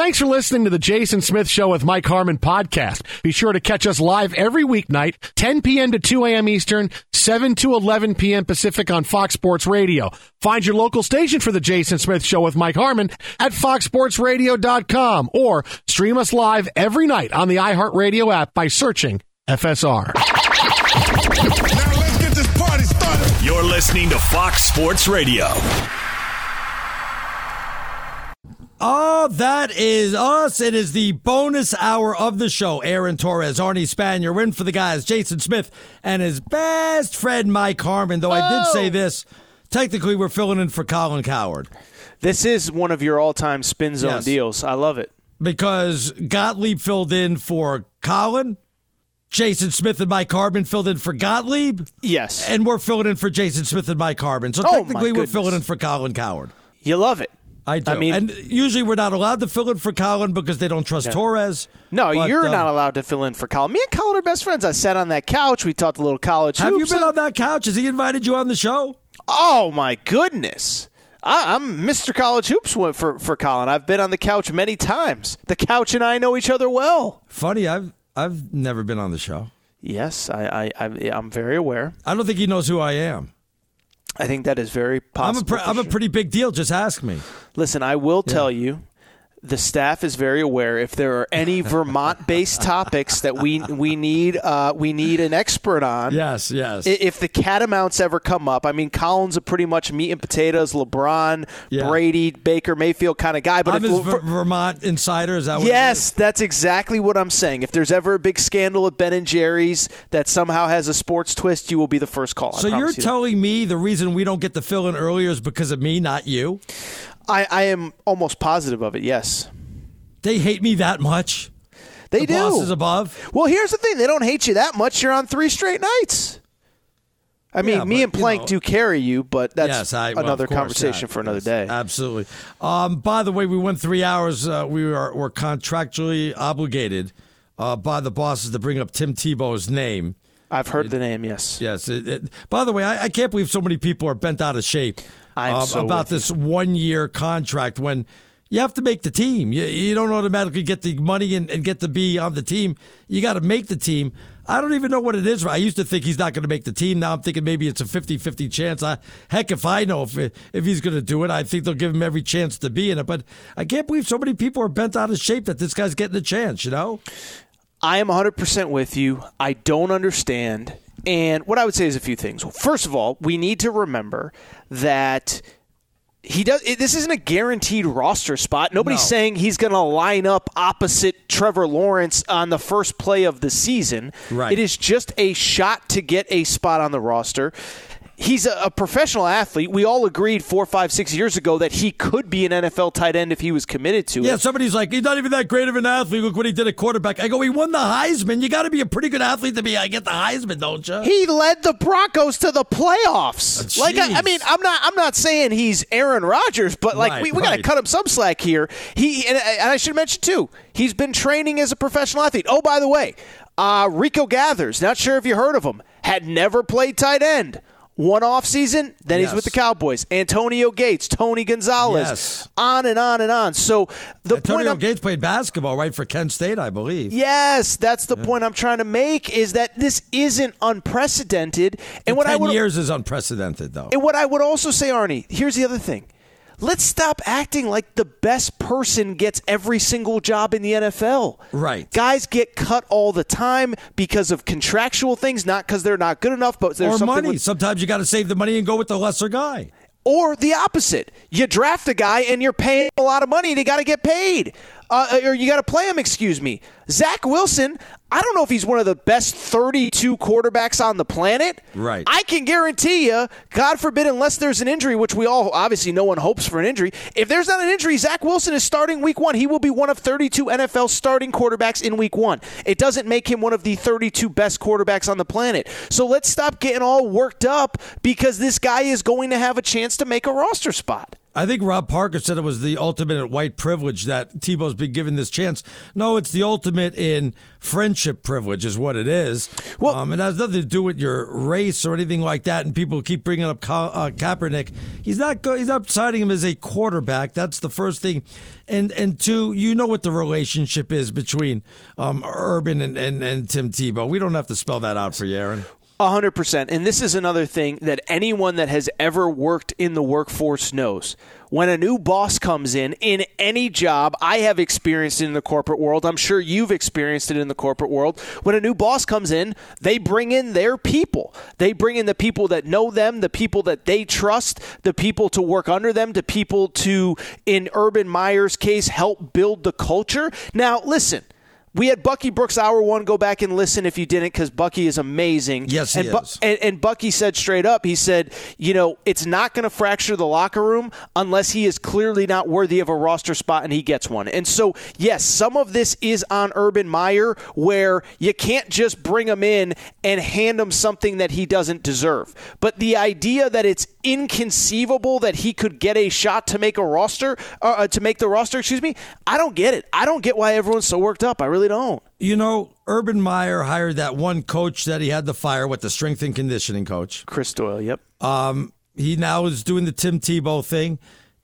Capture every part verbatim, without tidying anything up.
Thanks for listening to the Jason Smith Show with Mike Harmon podcast. Be sure to catch us live every weeknight, ten p.m. to two a.m. Eastern, seven to eleven p.m. Pacific on Fox Sports Radio. Find your local station for the Jason Smith Show with Mike Harmon at fox sports radio dot com or stream us live every night on the iHeartRadio app by searching F S R. Now let's get this party started. You're listening to Fox Sports Radio. Oh, that is us. It is the bonus hour of the show. Aaron Torres, Arnie Spanier, in for the guys, Jason Smith, and his best friend, Mike Harmon. Though I did say this, technically we're filling in for Colin Cowherd. This is one of your all-time spin zone Yes. deals. I love it. Because Gottlieb filled in for Colin, Jason Smith and Mike Harmon filled in for Gottlieb. Yes. And we're filling in for Jason Smith and Mike Harmon. So Oh, my technically we're goodness. filling in for Colin Cowherd. You love it. I do. I mean- and usually we're not allowed to fill in for Colin because they don't trust Yeah. Torres. No, But, you're uh, not allowed to fill in for Colin. Me and Colin are best friends. I sat on that couch. We talked a little college Have hoops. you been on that couch? Has he invited you on the show? Oh, my goodness. I, I'm Mister College Hoops for, for Colin. I've been on the couch many times. The couch and I know each other well. Funny, I've I've never been on the show. Yes, I, I, I, I'm very aware. I don't think he knows who I am. I think that is very possible. I'm a pre- for I'm a sure. pretty big deal. Just ask me. Listen, I will tell you, the staff is very aware. If there are any Vermont-based topics that we we need uh, we need an expert on. Yes, yes. I- If the catamounts ever come up, I mean, Colin's a pretty much meat and potatoes, LeBron, Yeah. Brady, Baker Mayfield kind of guy. But I'm if, his Ver- Vermont insider. Is that what it yes, is? that's exactly what I'm saying. If there's ever a big scandal at Ben and Jerry's that somehow has a sports twist, you will be the first call. I So you're promise you that. telling me the reason we don't get to fill in earlier is because of me, not you? I, I am almost positive of it. Yes, They hate me that much? they the do. boss is above? Well, here's the thing. They don't hate you that much. You're on three straight nights. I mean, Yeah, me but, and you Plank know- do carry you, but that's Yes, I, well, another of course, conversation yeah. for another Yes, day. Absolutely. Um, by the way, we went three hours. Uh, we are we're contractually obligated uh, by the bosses to bring up Tim Tebow's name. I've heard the name, yes. Yes. It, it, by the way, I, I can't believe so many people are bent out of shape I'm uh, so about with you. this one-year contract when you have to make the team. You, you don't automatically get the money and, and get to be on the team. You got to make the team. I don't even know what it is. I used to think he's not going to make the team. Now I'm thinking maybe it's a fifty-fifty chance. I, heck, if I know if if he's going to do it, I think they'll give him every chance to be in it. But I can't believe so many people are bent out of shape that this guy's getting a chance, you know? I am one hundred percent with you. I don't understand. And what I would say is a few things. First of all, we need to remember that he does. This isn't a guaranteed roster spot. Nobody's No. saying he's going to line up opposite Trevor Lawrence on the first play of the season. Right. It is just a shot to get a spot on the roster. He's a, a professional athlete. We all agreed four, five, six years ago that he could be an N F L tight end if he was committed to Yeah, it. somebody's like, he's not even that great of an athlete. Look what he did at quarterback. I go, he won the Heisman. You got to be a pretty good athlete to be. I get the Heisman, don't you? He led the Broncos to the playoffs. Oh, like I, I jeez. mean, I'm not I'm not saying he's Aaron Rodgers, but like Right, we, we got to right. cut him some slack here. He and, and I should mention too, he's been training as a professional athlete. Oh, by the way, uh, Rico Gathers, not sure if you heard of him, had never played tight end. One off season, then Yes. he's with the Cowboys. Antonio Gates, Tony Gonzalez, Yes. on and on and on. So the point Antonio I'm, Gates played basketball, right, for Kent State, I believe. yes, that's the point I'm trying to make is that this isn't unprecedented. And what I Ten would years is unprecedented, though. And what I would also say, Arnie, here's the other thing. Let's stop acting like the best person gets every single job in the N F L. Right. Guys get cut all the time because of contractual things, not because they're not good enough, but there's Or something money. with- Sometimes you got to save the money and go with the lesser guy. or the opposite. You draft a guy and you're paying a lot of money and you got to get paid. Uh, or you got to play him, excuse me. Zach Wilson, I don't know if he's one of the best thirty-two quarterbacks on the planet. Right. I can guarantee you, God forbid, unless there's an injury, which we all, obviously no one hopes for an injury. If there's not an injury, Zach Wilson is starting week one. He will be one of thirty-two N F L starting quarterbacks in week one. It doesn't make him one of the thirty-two best quarterbacks on the planet. So let's stop getting all worked up because this guy is going to have a chance to make a roster spot. I think Rob Parker said it was the ultimate white privilege that Tebow's been given this chance. No, it's the ultimate in friendship privilege is what it is. Well, um, it has nothing to do with your race or anything like that. And people keep bringing up Ka- uh, Kaepernick. He's not go- he's not citing him as a quarterback. That's the first thing. And and two, you know what the relationship is between um, Urban and, and, and Tim Tebow. We don't have to spell that out for you, Aaron. A hundred percent. And this is another thing that anyone that has ever worked in the workforce knows. When a new boss comes in, in any job, I have experienced it in the corporate world. I'm sure you've experienced it in the corporate world. When a new boss comes in, they bring in their people. They bring in the people that know them, the people that they trust, the people to work under them, the people to, in Urban Meyer's case, help build the culture. Now, listen. We had Bucky Brooks Hour One. Go back and listen if you didn't, because Bucky is amazing. Yes, he and Bu- is. And, and Bucky said straight up, he said, you know, it's not going to fracture the locker room unless he is clearly not worthy of a roster spot and he gets one. And so, yes, some of this is on Urban Meyer, where you can't just bring him in and hand him something that he doesn't deserve. But the idea that it's inconceivable that he could get a shot to make a roster, uh, to make the roster, excuse me, I don't get it. I don't get why everyone's so worked up. I really don't. You know, Urban Meyer hired that one coach that he had to fire, what, the strength and conditioning coach. Chris Doyle, yep. Um, he now is doing the Tim Tebow thing.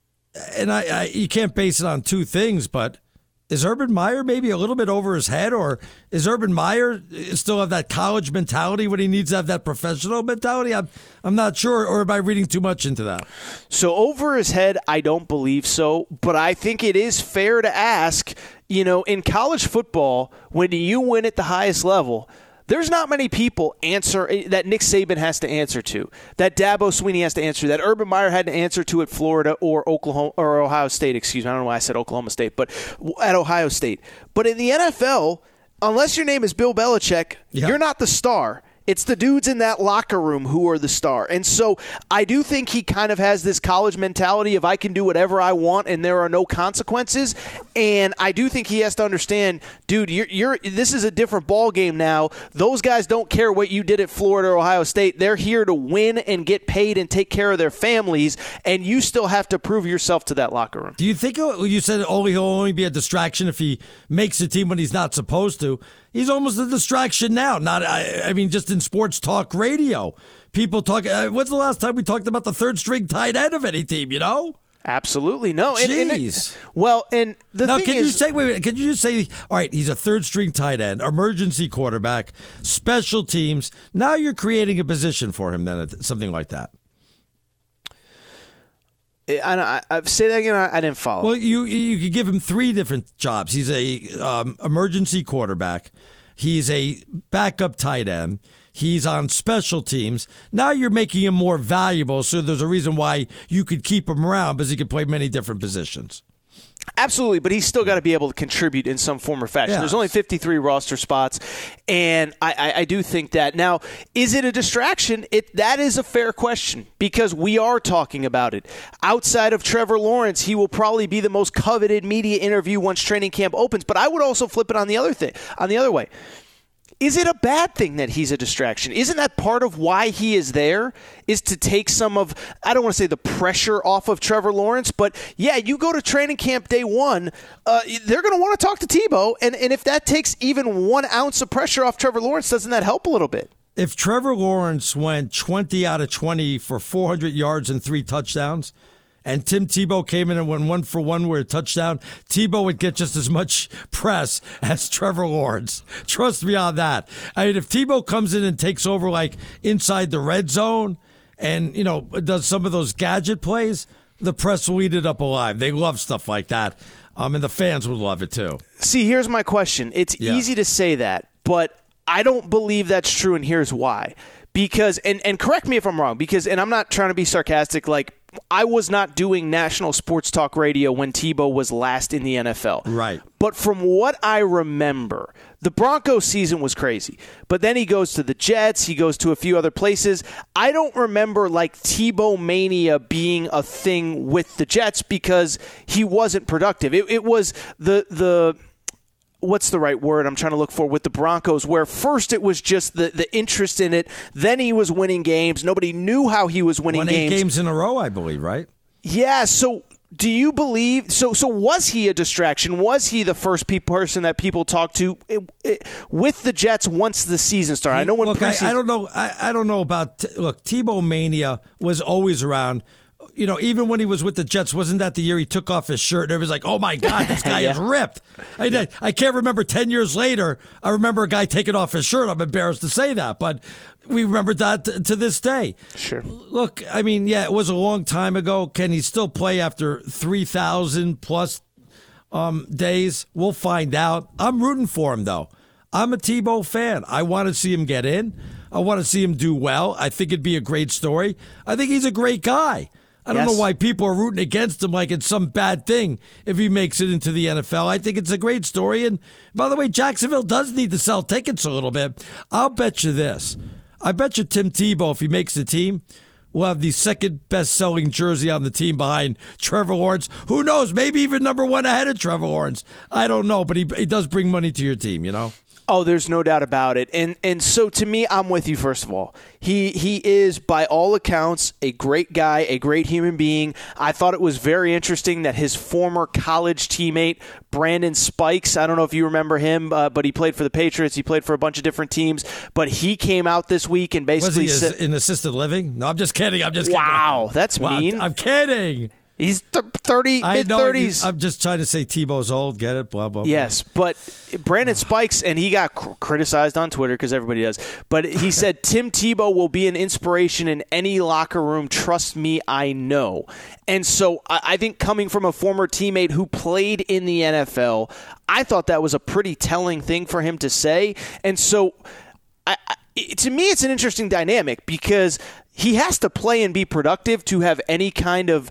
And I, I you can't base it on two things, but is Urban Meyer maybe a little bit over his head, or is Urban Meyer still have that college mentality when he needs to have that professional mentality? I'm, I'm not sure, or am I reading too much into that? So over his head, I don't believe so, but I think it is fair to ask, you know, in college football, when you win at the highest level, there's not many people answer that Nick Saban has to answer to, that Dabo Swinney has to answer, that Urban Meyer had to answer to at Florida or Oklahoma or Ohio State. Excuse me, I don't know why I said Oklahoma State, but at Ohio State. But in the N F L, unless your name is Bill Belichick, yeah. You're not the star. It's the dudes in that locker room who are the star. And so I do think he kind of has this college mentality of I can do whatever I want and there are no consequences. And I do think he has to understand, dude, you're, you're this is a different ball game now. Those guys don't care what you did at Florida or Ohio State. They're here to win and get paid and take care of their families, and you still have to prove yourself to that locker room. Do you think you said only he'll only be a distraction if he makes the team when he's not supposed to? He's almost a distraction now. Not, I, I mean, just in sports talk radio, people talk. Uh, when's the last time we talked about the third string tight end of any team? You know, absolutely no. Jeez. And, and it, well, and the now, thing can is, you say? Wait, wait, can you just say? All right, he's a third string tight end, emergency quarterback, special teams. Now you're creating a position for him. Then something like that. I, I, I say that again. I, I didn't follow. Well, you you could give him three different jobs. He's a um, emergency quarterback. He's a backup tight end. He's on special teams. Now you're making him more valuable, so there's a reason why you could keep him around because he could play many different positions. Absolutely, but he's still got to be able to contribute in some form or fashion. Yes. There's only fifty-three roster spots, and I, I, I do think that. Now, is it a distraction? It that is a fair question because we are talking about it. Outside of Trevor Lawrence, he will probably be the most coveted media interview once training camp opens. But I would also flip it on the other thing, on the other way. Is it a bad thing that he's a distraction? Isn't that part of why he is there, is to take some of, I don't want to say the pressure off of Trevor Lawrence, but yeah, you go to training camp day one, uh, they're going to want to talk to Tebow, and, and if that takes even one ounce of pressure off Trevor Lawrence, doesn't that help a little bit? If Trevor Lawrence went twenty out of twenty for four hundred yards and three touchdowns, and Tim Tebow came in and went one for one with a touchdown, Tebow would get just as much press as Trevor Lawrence. Trust me on that. I mean, if Tebow comes in and takes over like inside the red zone and, you know, does some of those gadget plays, the press will eat it up alive. They love stuff like that. Um, and the fans would love it too. See, here's my question. It's yeah. easy to say that, but I don't believe that's true, and here's why. Because, and, and correct me if I'm wrong, because, and I'm not trying to be sarcastic, like, I was not doing national sports talk radio when Tebow was last in the N F L. Right. But from what I remember, the Broncos season was crazy. But then he goes to the Jets. He goes to a few other places. I don't remember like Tebow mania being a thing with the Jets because he wasn't productive. It, it was the the. What's the right word I'm trying to look for with the Broncos, where first it was just the, the interest in it. Then he was winning games. Nobody knew how he was winning Won games. Eight games in a row, I believe, right? Yeah, so do you believe so so was he a distraction? Was he the first pe- person that people talked to it, it, with the Jets once the season started? I know when look, I, preseason- I don't know I, I don't know about look, Tebow mania was always around. You know, even when he was with the Jets, wasn't that the year he took off his shirt and everybody's like, oh, my God, this guy yeah. is ripped. I, I can't remember ten years later, I remember a guy taking off his shirt. I'm embarrassed to say that, but we remember that t- to this day. Sure. Look, I mean, yeah, it was a long time ago. Can he still play after three thousand plus um, days? We'll find out. I'm rooting for him, though. I'm a Tebow fan. I want to see him get in. I want to see him do well. I think it'd be a great story. I think he's a great guy. I don't yes. know why people are rooting against him like it's some bad thing if he makes it into the N F L. I think it's a great story. And by the way, Jacksonville does need to sell tickets a little bit. I'll bet you this. I bet you Tim Tebow, if he makes the team, will have the second best-selling jersey on the team behind Trevor Lawrence. Who knows? Maybe even number one ahead of Trevor Lawrence. I don't know, but he, he does bring money to your team, you know? Oh, there's no doubt about it. And and so to me, I'm with you, first of all. He he is, by all accounts, a great guy, a great human being. I thought it was very interesting that his former college teammate, Brandon Spikes, I don't know if you remember him, uh, but he played for the Patriots. He played for a bunch of different teams. But he came out this week and basically Was he said... in assisted living? No, I'm just kidding. I'm just kidding. Wow, that's wow, mean. I'm kidding. He's th- thirty, mid-thirties. I'm just trying to say Tebow's old. Get it? Blah, blah, blah. Yes, but Brandon Spikes, and he got cr- criticized on Twitter because everybody does, but he said Tim Tebow will be an inspiration in any locker room. Trust me, I know. And so I, I think coming from a former teammate who played in the N F L, I thought that was a pretty telling thing for him to say. And so I, I, to me, it's an interesting dynamic because he has to play and be productive to have any kind of,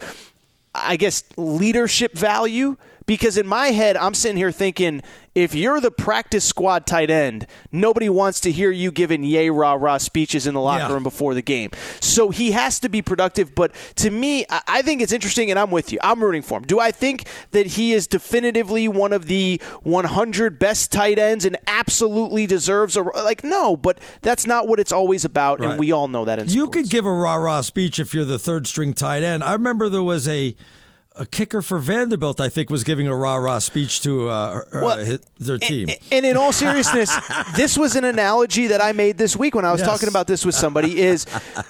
I guess, leadership value, because in my head, I'm sitting here thinking, if you're the practice squad tight end, nobody wants to hear you giving yay, rah, rah speeches in the locker yeah. room before the game. So he has to be productive. But to me, I think it's interesting, and I'm with you. I'm rooting for him. Do I think that he is definitively one of the one hundred best tight ends and absolutely deserves a – like, no, but that's not what it's always about, Right. and we all know that in You sports. could give a rah-rah speech if you're the third-string tight end. I remember there was a – A kicker for Vanderbilt, I think, was giving a rah-rah speech to uh, well, uh, his, their team. And, and in all seriousness, this was an analogy that I made this week when I was Yes. talking about this with somebody is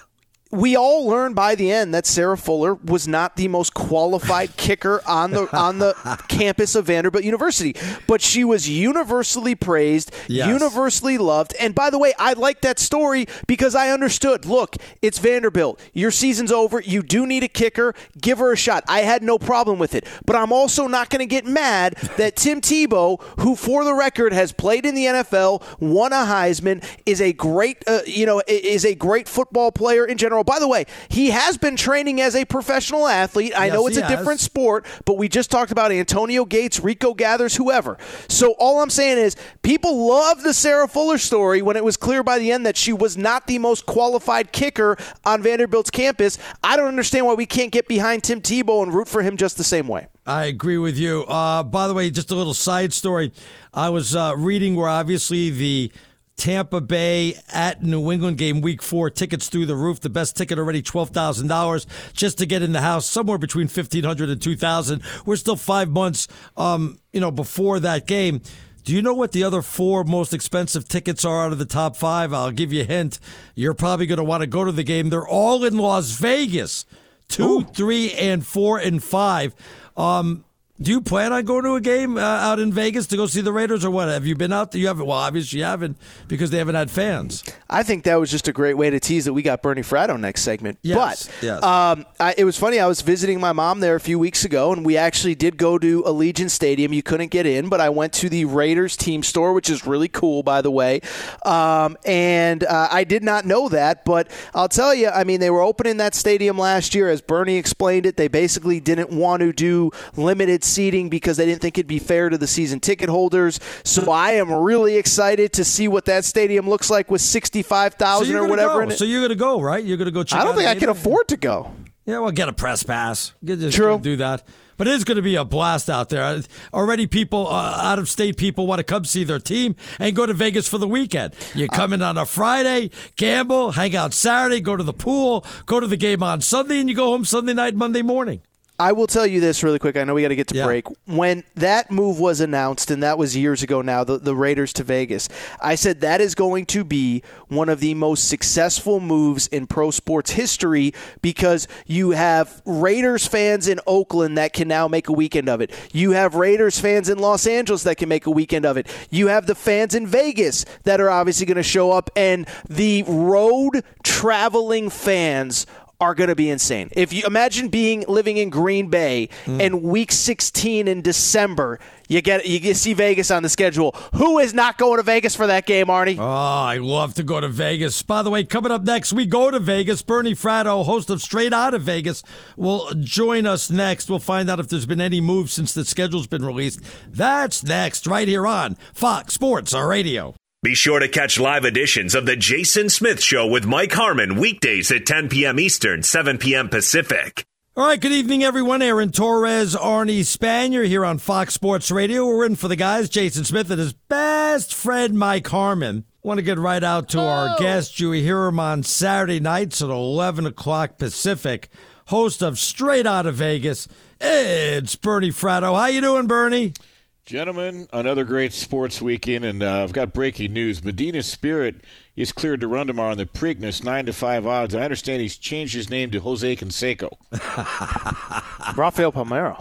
we all learned by the end that Sarah Fuller was not the most qualified kicker on the on the campus of Vanderbilt University, but she was universally praised, Yes. universally loved. And by the way, I like that story because I understood, look, it's Vanderbilt. Your season's over. You do need a kicker. Give her a shot. I had no problem with it. But I'm also not going to get mad that Tim Tebow, who for the record has played in the N F L, won a Heisman, is a great, uh, you know, is a great football player in general. By the way, he has been training as a professional athlete. I Yes, know it's he a has. different sport, but we just talked about Antonio Gates, Rico Gathers, whoever. So all I'm saying is people love the Sarah Fuller story when it was clear by the end that she was not the most qualified kicker on Vanderbilt's campus. I don't understand why we can't get behind Tim Tebow and root for him just the same way. I agree with you. Uh, by the way, just a little side story. I was uh, reading where obviously the Tampa Bay at New England game, week four, tickets through the roof. The best ticket already, twelve thousand dollars just to get in the house, somewhere between fifteen hundred dollars and two thousand dollars. We're still five months, um, you know, before that game. Do you know what the other four most expensive tickets are out of the top five? I'll give you a hint. You're probably going to want to go to the game. They're all in Las Vegas. Two, Ooh. three, and four, and five. Um, do you plan on going to a game uh, out in Vegas to go see the Raiders or what? Have you been out there? You haven't. Well, obviously you haven't because they haven't had fans. I think that was just a great way to tease that we got Bernie Fratto next segment. Yes, but yes. Um, I, it was funny. I was visiting my mom there a few weeks ago, and we actually did go to Allegiant Stadium. You couldn't get in, but I went to the Raiders team store, which is really cool, by the way. Um, and uh, I did not know that, but I'll tell you, I mean, they were opening that stadium last year. As Bernie explained it, they basically didn't want to do limited seating because they didn't think it'd be fair to the season ticket holders. So I am really excited to see what that stadium looks like with sixty-five thousand so or whatever go. in it. So you're going to go, right? You're going to go check I don't out think I the can game? afford to go. Yeah, well, get a press pass. Get, just True. Do that. But it is going to be a blast out there. Already people, uh, out-of-state people want to come see their team and go to Vegas for the weekend. You come in on a Friday, gamble, hang out Saturday, go to the pool, go to the game on Sunday, and you go home Sunday night, Monday morning. I will tell you this really quick. I know we got to get to Yeah. break. When that move was announced, and that was years ago now, the, the Raiders to Vegas, I said that is going to be one of the most successful moves in pro sports history because you have Raiders fans in Oakland that can now make a weekend of it. You have Raiders fans in Los Angeles that can make a weekend of it. You have the fans in Vegas that are obviously going to show up, and the road traveling fans are going to be insane. If you imagine being living in Green Bay mm. and week sixteen in December, you get you get see Vegas on the schedule. Who is not going to Vegas for that game, Arnie? Oh, I love to go to Vegas. By the way, coming up next, we go to Vegas. Bernie Fratto, host of Straight Outta Vegas, will join us next. We'll find out if there's been any moves since the schedule's been released. That's next, right here on Fox Sports Radio. Be sure to catch live editions of The Jason Smith Show with Mike Harmon weekdays at ten p.m. Eastern, seven p.m. Pacific. All right, good evening, everyone. Aaron Torres, Arnie Spanier here on Fox Sports Radio. We're in for the guys, Jason Smith and his best friend, Mike Harmon. Want to get right out to oh. our guest. You hear him on Saturday nights at eleven o'clock Pacific, host of Straight Outta Vegas. It's Bernie Fratto. How you doing, Bernie? Gentlemen, another great sports weekend, and uh, I've got breaking news. Medina Spirit is cleared to run tomorrow on the Preakness, nine to five odds. I understand he's changed his name to Jose Canseco. Rafael Palmeiro.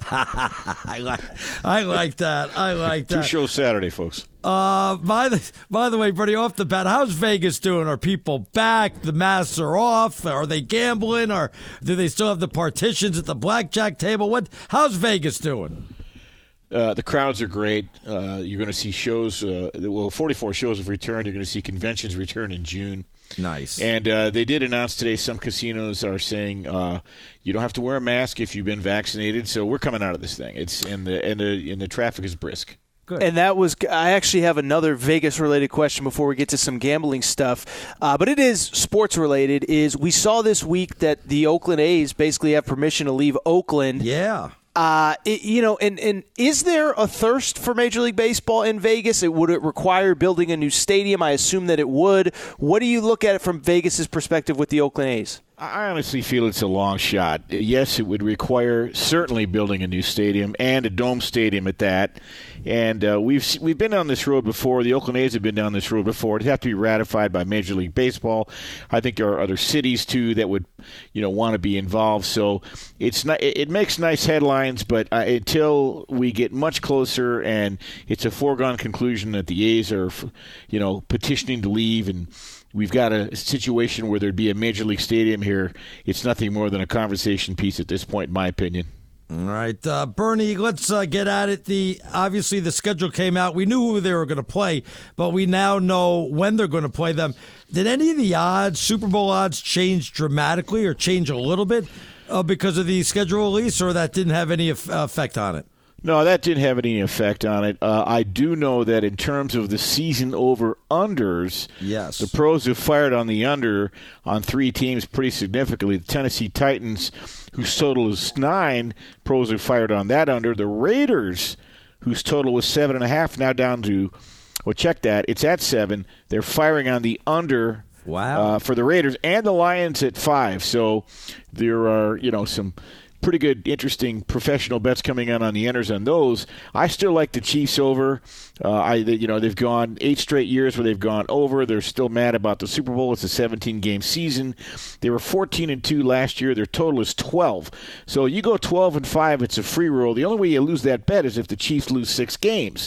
I like, I like that. I like that. Two shows Saturday, folks. Uh, by the by the way, Bernie, off the bat, how's Vegas doing? Are people back? The masks are off? Are they gambling? Or do they still have the partitions at the blackjack table? What? How's Vegas doing? Uh, the crowds are great. Uh, you're going to see shows. Uh, well, forty-four shows have returned. You're going to see conventions return in June. Nice. And uh, they did announce today some casinos are saying uh, you don't have to wear a mask if you've been vaccinated. So we're coming out of this thing. It's and the and the and the traffic is brisk. Good. And that was, I actually have another Vegas-related question before we get to some gambling stuff, uh, but it is sports-related, is we saw this week that the Oakland A's basically have permission to leave Oakland. Yeah. Uh, it, you know, and, and is there a thirst for Major League Baseball in Vegas? It, would it require building a new stadium? I assume that it would. What do you look at it from Vegas's perspective with the Oakland A's? I honestly feel it's a long shot. Yes, it would require certainly building a new stadium and a dome stadium at that. And uh, we've we've been on this road before. The Oakland A's have been down this road before. It'd have to be ratified by Major League Baseball. I think there are other cities too that would, you know, want to be involved. So it's not. It makes nice headlines, but uh, until we get much closer, and it's a foregone conclusion that the A's are, you know, petitioning to leave, and we've got a situation where there'd be a Major League Stadium here. It's nothing more than a conversation piece at this point, in my opinion. All right, uh, Bernie, let's uh, get at it. The obviously, the schedule came out. We knew who they were going to play, but we now know when they're going to play them. Did any of the odds, Super Bowl odds, change dramatically or change a little bit uh, because of the schedule release, or that didn't have any effect on it? No, that didn't have any effect on it. Uh, I do know that in terms of the season over-unders, yes, the pros have fired on the under on three teams pretty significantly. The Tennessee Titans, whose total is nine, pros have fired on that under. The Raiders, whose total was seven and a half, now down to, well, check that, it's at seven. They're firing on the under. Wow. Uh, for the Raiders, and the Lions at five. So there are, you know, some pretty good, interesting professional bets coming in on the unders on those. I still like the Chiefs over. Uh, I, you know, they've gone eight straight years where they've gone over. They're still mad about the Super Bowl. It's a seventeen-game season. They were fourteen and two last year. Their total is twelve. So you go twelve and five, it's a free roll. The only way you lose that bet is if the Chiefs lose six games.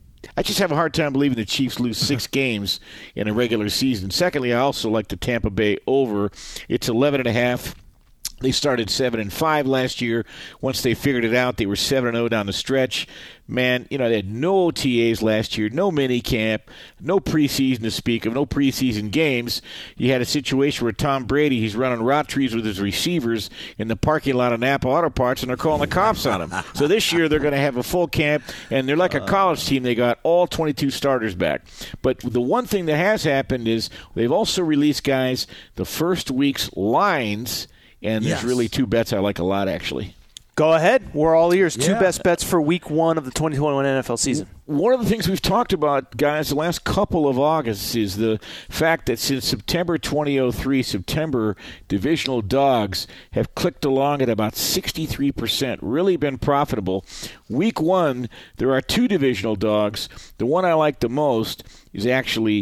I just have a hard time believing the Chiefs lose six games in a regular season. Secondly, I also like the Tampa Bay over. It's eleven and a half. They started seven and five last year. Once they figured it out, they were seven and zero down the stretch. Man, you know, they had no O T As last year, no mini camp, no preseason to speak of, no preseason games. You had a situation where Tom Brady, he's running rot trees with his receivers in the parking lot of Napa Auto Parts, and they're calling the cops on him. So this year they're going to have a full camp, and they're like a college team. They got all twenty-two starters back. But the one thing that has happened is they've also released guys the first week's lines. And there's yes. really two bets I like a lot, actually. Go ahead. We're all ears. Two Yeah. best bets for week one of the twenty twenty-one N F L season. One of the things we've talked about, guys, the last couple of Augusts is the fact that since September twenty oh three, September, divisional dogs have clicked along at about sixty-three percent, really been profitable. Week one, there are two divisional dogs. The one I like the most is actually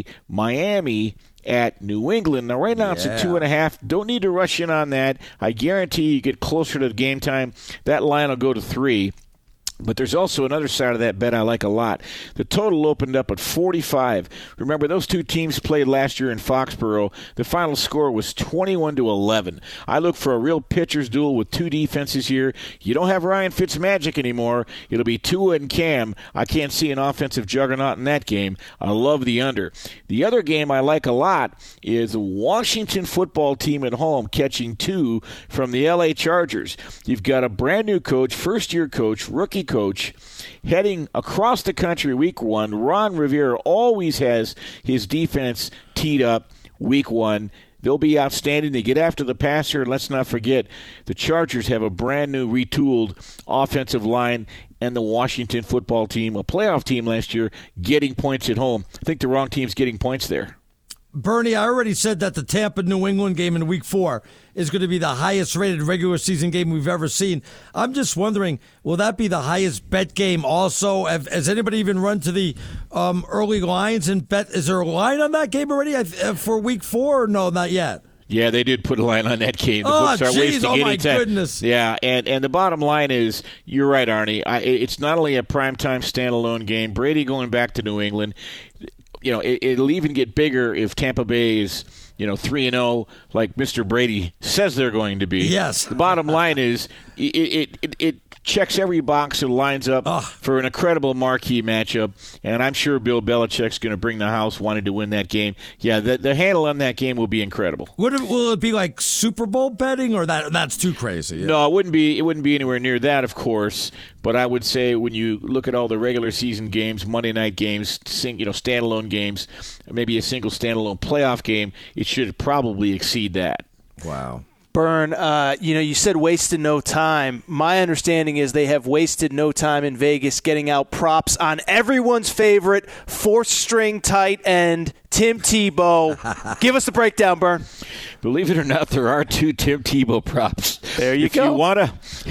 Miami at New England. Now, right now it's Yeah. at two and a half. Don't need to rush in on that. I guarantee you get closer to the game time, that line will go to three. But there's also another side of that bet I like a lot. The total opened up at forty-five. Remember, those two teams played last year in Foxborough. The final score was twenty-one to eleven. I look for a real pitcher's duel with two defenses here. You don't have Ryan Fitzmagic anymore. It'll be Tua and Cam. I can't see an offensive juggernaut in that game. I love the under. The other game I like a lot is the Washington football team at home catching two from the L A Chargers. You've got a brand new coach, first-year coach, rookie coach, heading across the country week one. Ron Rivera always has his defense teed up week one. They'll be outstanding. They get after the passer. And let's not forget, the Chargers have a brand new retooled offensive line, and the Washington football team, a playoff team last year, getting points at home. I think the wrong team's getting points there. Bernie, I already said that the Tampa-New England game in week four is going to be the highest-rated regular season game we've ever seen. I'm just wondering, will that be the highest bet game also? Have, has anybody even run to the um, early lines and bet? Is there a line on that game already for week four? Or no, not yet. Yeah, they did put a line on that game. The Oh, books are geez, wasting oh, any my time. goodness. Yeah, and, and the bottom line is, you're right, Arnie. I, it's not only a primetime standalone game. Brady going back to New England. You know, it, it'll even get bigger if Tampa Bay is, you know, three and oh, like Mister Brady says they're going to be. Yes. The bottom line is, it it, it, it checks every box and lines up Ugh. for an incredible marquee matchup, and I'm sure Bill Belichick's going to bring the house wanting to win that game. Yeah, the, the handle on that game will be incredible. Would it, will it be like Super Bowl betting, or that that's too crazy? Yeah. No, it wouldn't be. It wouldn't be anywhere near that, of course. But I would say when you look at all the regular season games, Monday night games, sing, you know, standalone games, maybe a single standalone playoff game, it should probably exceed that. Wow. Burn, uh, you know, you said wasted no time. My understanding is they have wasted no time in Vegas getting out props on everyone's favorite fourth-string tight end, Tim Tebow. Give us the breakdown, Burn. Believe it or not, there are two Tim Tebow props. There you if go. You wanna,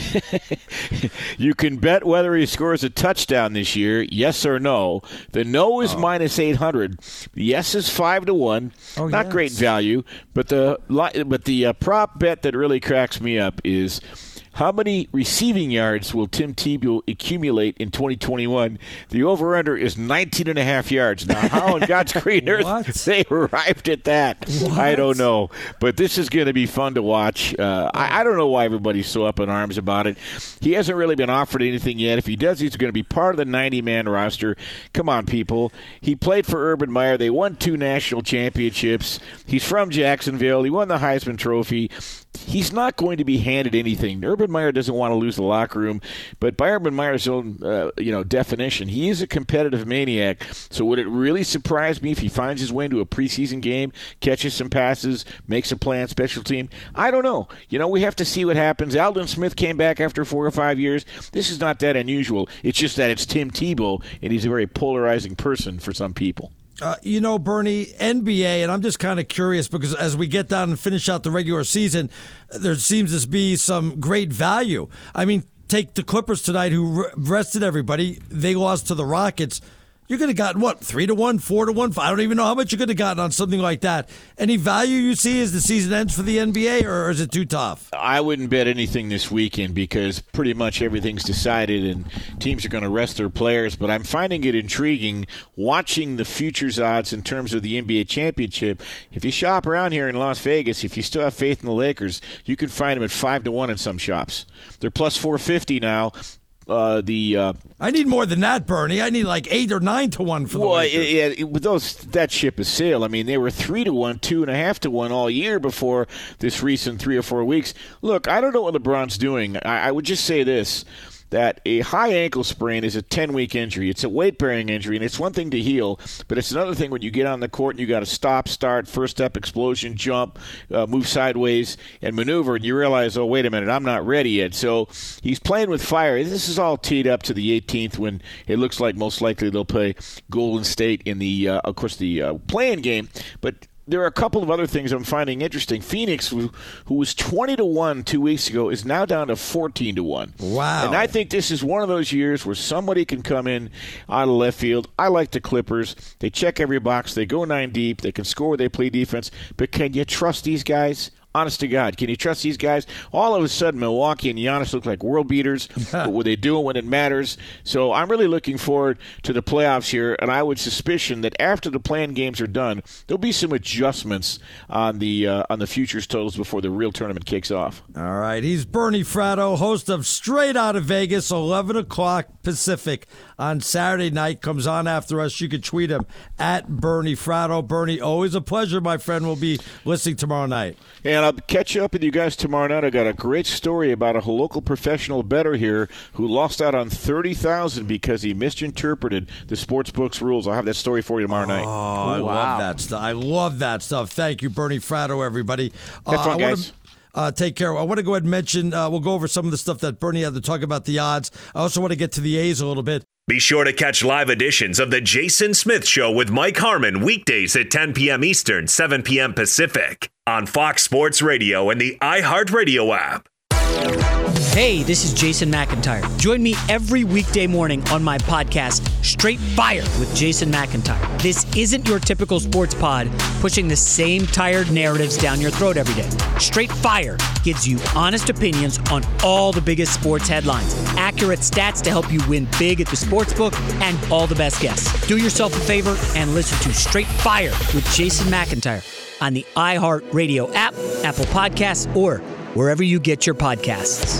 you can bet whether he scores a touchdown this year, yes or no. The no is oh. minus eight hundred. The yes is five to one. Oh, not yes. great value, but the but the uh, prop bet that really cracks me up is, how many receiving yards will Tim Tebow accumulate in twenty twenty-one? The over-under is nineteen and a half yards. Now, how in God's green earth they arrived at that, What? I don't know. But this is going to be fun to watch. Uh, I, I don't know why everybody's so up in arms about it. He hasn't really been offered anything yet. If he does, he's going to be part of the ninety-man roster. Come on, people. He played for Urban Meyer. They won two national championships. He's from Jacksonville. He won the Heisman Trophy. He's not going to be handed anything. Urban Meyer doesn't want to lose the locker room, but by Urban Meyer's own uh, you know, definition, he is a competitive maniac. So would it really surprise me if he finds his way into a preseason game, catches some passes, makes a play on special team? I don't know. You know, we have to see what happens. Aldon Smith came back after four or five years. This is not that unusual. It's just that it's Tim Tebow, and he's a very polarizing person for some people. Uh, you know, Bernie, N B A, and I'm just kind of curious because as we get down and finish out the regular season, there seems to be some great value. I mean, take the Clippers tonight who rested everybody. They lost to the Rockets. You could have gotten, what, three to one, four to one? I don't even know how much you could have gotten on something like that. Any value you see as the season ends for the N B A, or is it too tough? I wouldn't bet anything this weekend because pretty much everything's decided and teams are going to rest their players. But I'm finding it intriguing watching the futures odds in terms of the N B A championship. If you shop around here in Las Vegas, if you still have faith in the Lakers, you can find them at five to one in some shops. They're plus four fifty now. Uh, the uh, I need more than that, Bernie. I need like eight or nine to one for the well, Lakers. yeah, it, with those that ship has sailed. I mean, they were three to one, two and a half to one all year before this recent three or four weeks. Look, I don't know what LeBron's doing. I, I would just say this: that a high ankle sprain is a ten-week injury. It's a weight-bearing injury, and it's one thing to heal, but it's another thing when you get on the court and you got to stop, start, first step, explosion, jump, uh, move sideways, and maneuver, and you realize, oh, wait a minute, I'm not ready yet. So he's playing with fire. This is all teed up to the eighteenth when it looks like most likely they'll play Golden State in the, uh, of course, the uh, play-in game, but there are a couple of other things I'm finding interesting. Phoenix, who, who was twenty to one two weeks ago, is now down to fourteen to one. Wow. And I think this is one of those years where somebody can come in out of left field. I like the Clippers. They check every box. They go nine deep. They can score. They play defense. But can you trust these guys? Honest to God, can you trust these guys? All of a sudden, Milwaukee and Giannis look like world beaters. But what they do when it matters. So I'm really looking forward to the playoffs here, and I would suspicion that after the play-in games are done, there'll be some adjustments on the uh, on the futures totals before the real tournament kicks off. All right, he's Bernie Fratto, host of Straight Out of Vegas, eleven o'clock Pacific on Saturday night. Comes on after us. You can tweet him at Bernie Fratto. Bernie, always a pleasure, my friend. We'll be listening tomorrow night. And I'll catch up with you guys tomorrow night. I got a great story about a local professional bettor here who lost out on thirty thousand dollars because he misinterpreted the sportsbook's rules. I'll have that story for you tomorrow night. Oh, I wow. love that stuff. I love that stuff. Thank you, Bernie Fratto, everybody. Have fun, I guys. Wanna, uh, take care. I want to go ahead and mention, uh, we'll go over some of the stuff that Bernie had to talk about the odds. I also want to get to the A's a little bit. Be sure to catch live editions of The Jason Smith Show with Mike Harmon weekdays at ten p.m. Eastern, seven p.m. Pacific on Fox Sports Radio and the iHeartRadio app. Hey, this is Jason McIntyre. Join me every weekday morning on my podcast, Straight Fire with Jason McIntyre. This isn't your typical sports pod pushing the same tired narratives down your throat every day. Straight Fire gives you honest opinions on all the biggest sports headlines, accurate stats to help you win big at the sportsbook, and all the best guests. Do yourself a favor and listen to Straight Fire with Jason McIntyre on the iHeartRadio app, Apple Podcasts, or wherever you get your podcasts.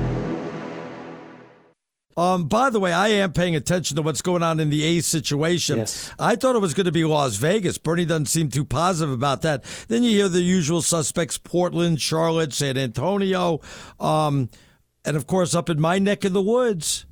Um, by the way, I am paying attention to what's going on in the A's situation. Yes. I thought it was going to be Las Vegas. Bernie doesn't seem too positive about that. Then you hear the usual suspects, Portland, Charlotte, San Antonio, um, and, of course, up in my neck of the woods,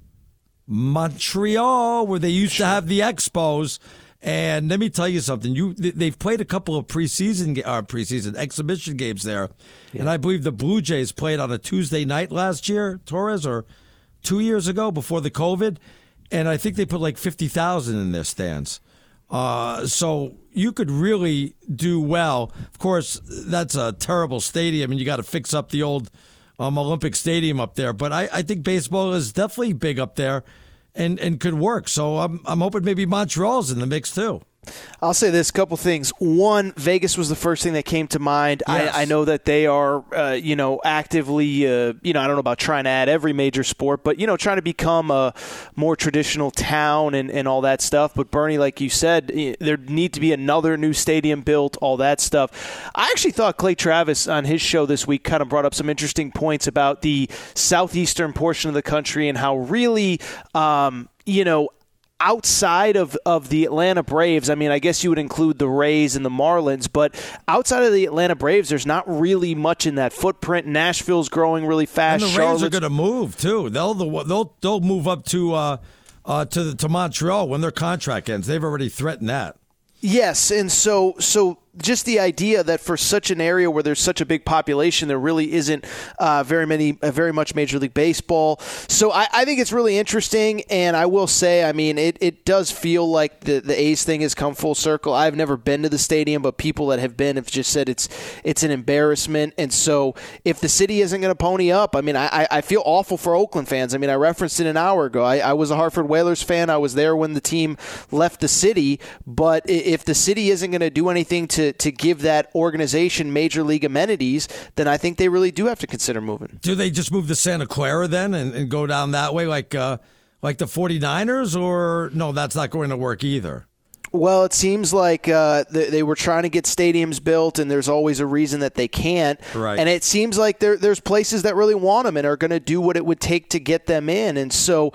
Montreal, where they used to have the Expos. And let me tell you something. You They've played a couple of preseason, uh, preseason exhibition games there. Yeah. And I believe the Blue Jays played on a Tuesday night last year, Torres, or two years ago before the COVID, and I think they put like fifty thousand in their stands. Uh, so you could really do well. Of course, that's a terrible stadium, and you got to fix up the old um, Olympic Stadium up there. But I, I think baseball is definitely big up there and, and could work. So I'm I'm hoping maybe Montreal's in the mix too. I'll say this, couple things. One, Vegas was the first thing that came to mind. Yes. I, I know that they are, uh, you know, actively, uh, you know, I don't know about trying to add every major sport, but, you know, trying to become a more traditional town and, and all that stuff. But, Bernie, like you said, there need to be another new stadium built, all that stuff. I actually thought Clay Travis on his show this week kind of brought up some interesting points about the southeastern portion of the country and how really, um, you know, outside of, of the Atlanta Braves, I mean, I guess you would include the Rays and the Marlins, but outside of the Atlanta Braves, there's not really much in that footprint. Nashville's growing really fast. And the Rays are going to move too. They'll they'll they'll move up to uh, uh, to the, to Montreal when their contract ends. They've already threatened that. Yes, and so so just the idea that for such an area where there's such a big population, there really isn't uh, very many, uh, very much Major League Baseball. So I, I think it's really interesting, and I will say, I mean, it, it does feel like the, the A's thing has come full circle. I've never been to the stadium, but people that have been have just said it's it's an embarrassment. And so if the city isn't going to pony up, I mean, I, I feel awful for Oakland fans. I mean, I referenced it an hour ago. I, I was a Hartford Whalers fan. I was there when the team left the city. But if the city isn't going to do anything to to give that organization major league amenities, then I think they really do have to consider moving. Do they just move to Santa Clara then and, and go down that way like uh, like the 49ers? Or no, that's not going to work either? Well, it seems like uh, they, they were trying to get stadiums built, and there's always a reason that they can't. Right. And it seems like there, there's places that really want them and are going to do what it would take to get them in. And so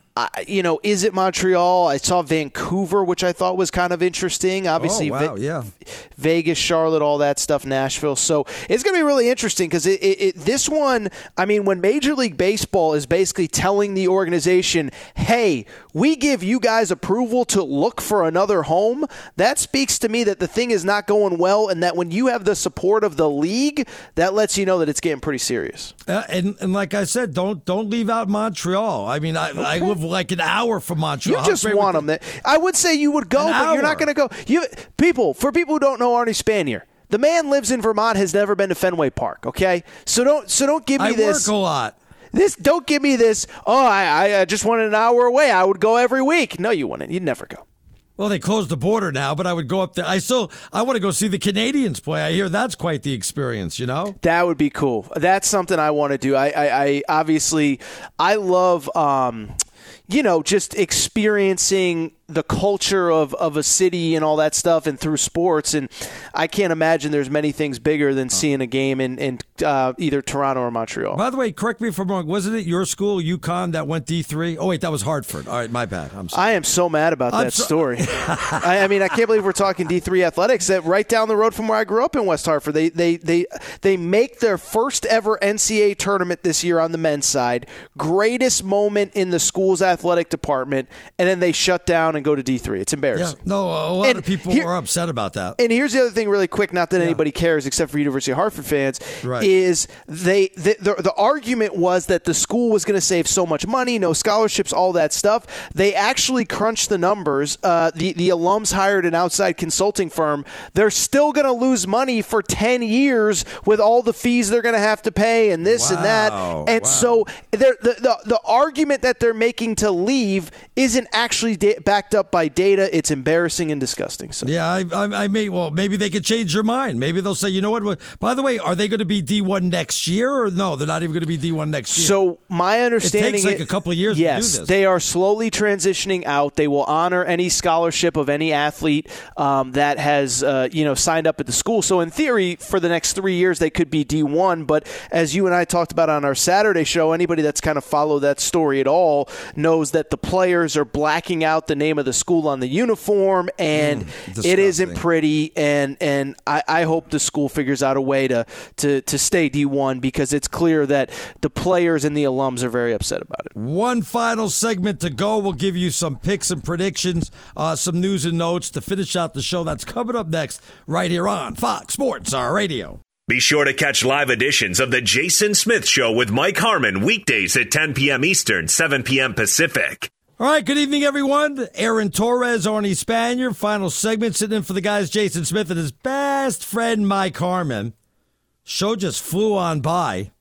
I, you know, is it Montreal? I saw Vancouver, which I thought was kind of interesting. Obviously, oh, wow, Ve- yeah. Vegas, Charlotte, all that stuff, Nashville. So it's going to be really interesting because it, it, it, this one, I mean, when Major League Baseball is basically telling the organization, hey, we give you guys approval to look for another home, that speaks to me that the thing is not going well, and that when you have the support of the league, that lets you know that it's getting pretty serious. Uh, and, and like I said, don't don't leave out Montreal. I mean, I, okay. I live like an hour from Montreal. You just want them. That I would say you would go, An but hour. You're not going to go. You people, for people who don't know Arnie Spanier, the man lives in Vermont, has never been to Fenway Park. Okay, so don't so don't give me I this. work a lot. This don't give me this. Oh, I I just wanted an hour away. I would go every week. No, you wouldn't. You'd never go. Well, they closed the border now, but I would go up there. I still, I want to go see the Canadians play. I hear that's quite the experience, you know? That would be cool. That's something I want to do. I, I, I obviously, I love, um, you know, just experiencing the culture of, of a city and all that stuff and through sports. And I can't imagine there's many things bigger than seeing a game in, in uh, either Toronto or Montreal. By the way, correct me if I'm wrong. Wasn't it your school, UConn, that went D three? Oh, wait, that was Hartford. All right, my bad. I'm sorry. I am so mad about I'm that so- story. I, I mean, I can't believe we're talking D three athletics. That right down the road from where I grew up in West Hartford. They they they they make their first ever N C A A tournament this year on the men's side. Greatest moment in the school's athletic department, and then they shut down and go to D three. It's Yeah, embarrassing. no, a lot And of people here- were upset about that. And here's the other thing really quick, not that Yeah. anybody cares except for University of Hartford fans, Right. is they the, the, the argument was that the school was going to save so much money, no scholarships, all that stuff. They actually crunched the numbers. Uh, the, the alums hired an outside consulting firm. They're still going to lose money for ten years with all the fees they're going to have to pay and this and that. Wow, And wow. so they're- the, the, the argument that they're making to leave isn't actually da- backed up by data. It's embarrassing and disgusting. So. Yeah, I, I, I may. Well, maybe they could change their mind. Maybe they'll say, you know what? what- By the way, are they going to be D one next year, or no? They're not even going to be D one next year. So my understanding It takes like is- a couple of years yes, to do this. they are slowly transitioning out. They will honor any scholarship of any athlete um, that has uh, you know signed up at the school. So in theory, for the next three years, they could be D one. But as you and I talked about on our Saturday show, anybody that's kind of followed that story at all knows that the players are blacking out the name of the school on the uniform, and Mm, it isn't disgusting. pretty. And and I, I hope the school figures out a way to to to stay D one, because it's clear that the players and the alums are very upset about it. One final segment to go. We'll give you some picks and predictions, uh, some news and notes to finish out the show. That's coming up next, right here on Fox Sports Radio. Be sure to catch live editions of The Jason Smith Show with Mike Harmon weekdays at ten p.m. Eastern, seven p.m. Pacific. All right, good evening, everyone. Aaron Torres, Arnie Spanier, final segment, sitting in for the guys Jason Smith and his best friend Mike Harmon. Show just flew on by.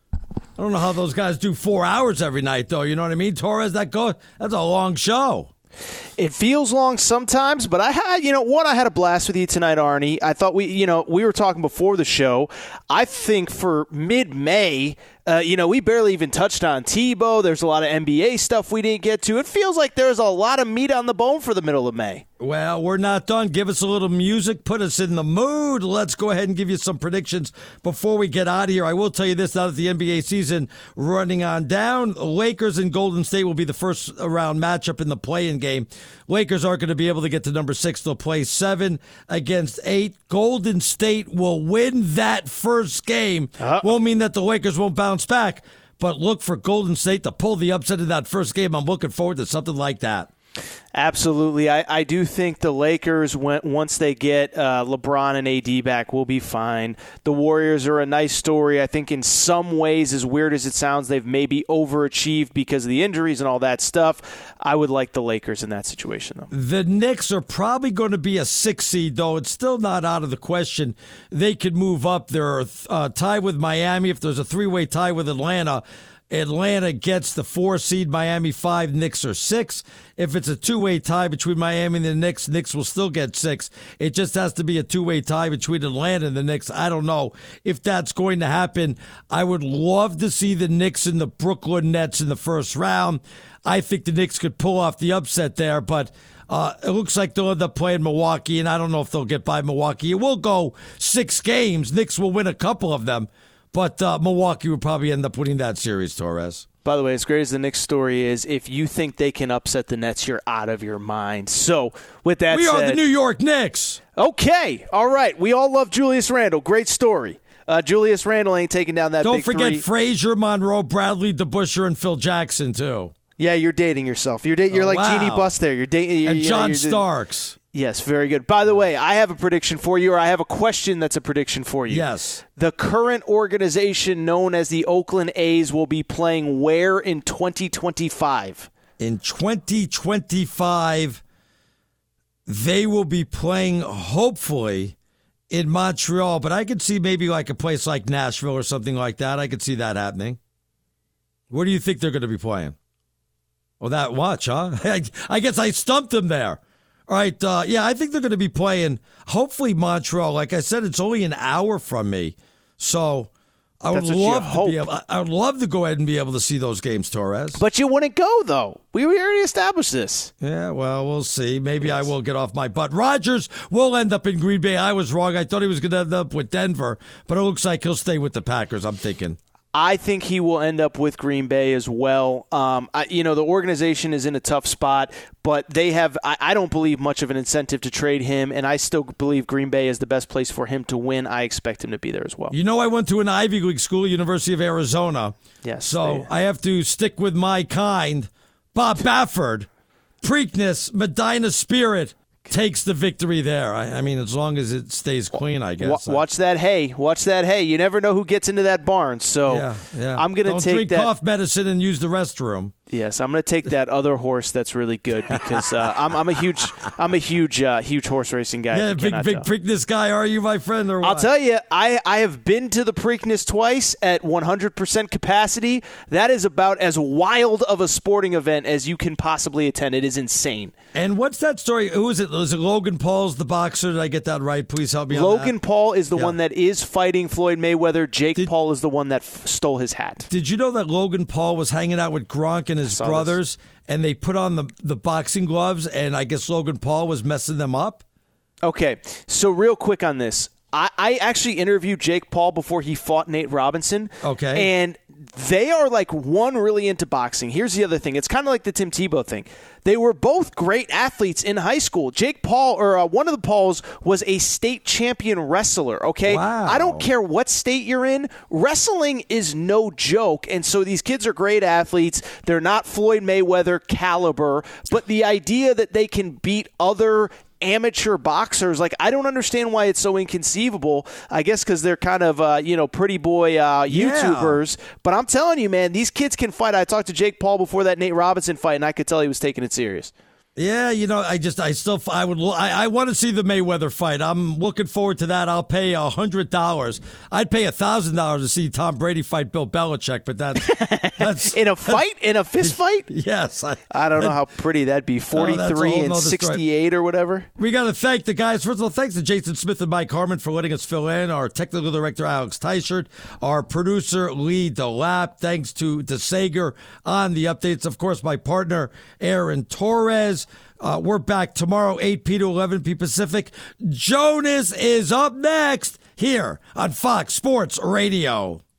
I don't know how those guys do four hours every night, though. You know what I mean? Torres, that go, that's a long show. It feels long sometimes, but I had, you know, one, I had a blast with you tonight, Arnie. I thought we, you know, we were talking before the show. I think for mid-May, uh, you know, we barely even touched on Tebow. There's a lot of N B A stuff we didn't get to. It feels like there's a lot of meat on the bone for the middle of May. Well, we're not done. Give us a little music. Put us in the mood. Let's go ahead and give you some predictions before we get out of here. I will tell you this, now that the N B A season running on down, Lakers and Golden State will be the first round matchup in the play-in game. Lakers aren't going to be able to get to number six. They'll play seven against eight. Golden State will win that first game. Uh-huh. Won't mean that the Lakers won't bounce back, but look for Golden State to pull the upset in that first game. I'm looking forward to something like that. Absolutely. I, I do think the Lakers, when, once they get uh, LeBron and A D back, will be fine. The Warriors are a nice story. I think in some ways, as weird as it sounds, they've maybe overachieved because of the injuries and all that stuff. I would like the Lakers in that situation, though. The Knicks are probably going to be a six seed, though. It's still not out of the question. They could move up. They're uh, tied with Miami. If there's a three-way tie with Atlanta, Atlanta gets the four seed, Miami five, Knicks are six. If it's a two-way tie between Miami and the Knicks, Knicks will still get six. It just has to be a two-way tie between Atlanta and the Knicks. I don't know if that's going to happen. I would love to see the Knicks and the Brooklyn Nets in the first round. I think the Knicks could pull off the upset there, but uh, it looks like they'll end up playing Milwaukee, and I don't know if they'll get by Milwaukee. It will go six games. Knicks will win a couple of them. But uh, Milwaukee would probably end up winning that series, Torres. By the way, as great as the Knicks story is, if you think they can upset the Nets, you're out of your mind. So, with that we said, are the New York Knicks. Okay, all right. We all love Julius Randle. Great story. Uh, Julius Randle ain't taking down that Don't big forget three. Frazier, Monroe, Bradley, DeBusschere, and Phil Jackson, too. Yeah, you're dating yourself. You're da- You're Oh, like wow. Jeannie Buss there. You're dating. And you know, John you're- Starks. Yes, very good. By the way, I have a prediction for you, or I have a question that's a prediction for you. Yes. The current organization known as the Oakland A's will be playing where in twenty twenty-five? In twenty twenty-five, they will be playing, hopefully, in Montreal. But I could see maybe like a place like Nashville or something like that. I could see that happening. Where do you think they're going to be playing? Well, that watch, huh? I guess I stumped them there. All right, uh, yeah, I think they're going to be playing, hopefully, Montreal. Like I said, it's only an hour from me. So I would That's what you love to hope. be able, I would love to go ahead and be able to see those games, Torres. But you wouldn't go, though. We already established this. Yeah, well, we'll see. Maybe I will get off my butt. Rodgers will end up in Green Bay. I was wrong. I thought he was going to end up with Denver, but it looks like he'll stay with the Packers, I'm thinking. I think he will end up with Green Bay as well. Um, I, you know, the organization is in a tough spot, but they have, I, I don't believe, much of an incentive to trade him, and I still believe Green Bay is the best place for him to win. I expect him to be there as well. You know, I went to an Ivy League school, University of Arizona. Yes. So they- I have to stick with my kind. Bob Baffert, Preakness, Medina Spirit takes the victory there. I, I mean, as long as it stays clean, I guess. Wa- watch that hay. Watch that hay. You never know who gets into that barn. So Yeah, yeah. I'm going to Don't take drink that. cough medicine and use the restroom. Yes, I'm going to take that other horse that's really good because uh, I'm, I'm a huge, I'm a huge, uh, huge horse racing guy. Yeah, if you big, cannot big tell. Preakness guy, are you, my friend, or what? I'll tell you, I, I have been to the Preakness twice at one hundred percent capacity. That is about as wild of a sporting event as you can possibly attend. It is insane. And what's that story? Who is it? Was it Logan Paul's the boxer? Did I get that right? Please help me on Logan that. Paul is the Yeah. one that is fighting Floyd Mayweather. Jake Did- Paul is the one that f- stole his hat. Did you know that Logan Paul was hanging out with Gronk and his saw brothers, and they put on the, the boxing gloves, and I guess Logan Paul was messing them up? Okay, so real quick on this. I, I actually interviewed Jake Paul before he fought Nate Robinson. Okay. And they are like one really into boxing. Here's the other thing. It's kind of like the Tim Tebow thing. They were both great athletes in high school. Jake Paul, or uh, one of the Pauls, was a state champion wrestler, okay? Wow. I don't care what state you're in. Wrestling is no joke. And so these kids are great athletes. They're not Floyd Mayweather caliber, but the idea that they can beat other amateur boxers, like, I don't understand why it's so inconceivable. I guess because they're kind of uh, you know pretty boy uh, YouTubers. But I'm telling you, man, these kids can fight. I talked to Jake Paul before that Nate Robinson fight, and I could tell he was taking it serious. Yeah, you know, I just, I still, I would, I, I want to see the Mayweather fight. I'm looking forward to that. I'll pay a hundred dollars. I'd pay a thousand dollars to see Tom Brady fight Bill Belichick, but that's, that's In a fight, in a fist fight. yes. I, I don't know how pretty that'd be. Oh, that's a whole forty-three and nother story. sixty-eight or whatever. We got to thank the guys. First of all, thanks to Jason Smith and Mike Harmon for letting us fill in. Our technical director, Alex Teichert. Our producer, Lee DeLapp. Thanks to, to Sager on the updates. Of course, my partner, Aaron Torres. Uh, we're back tomorrow, eight p to eleven p Pacific. Jonas is up next here on Fox Sports Radio.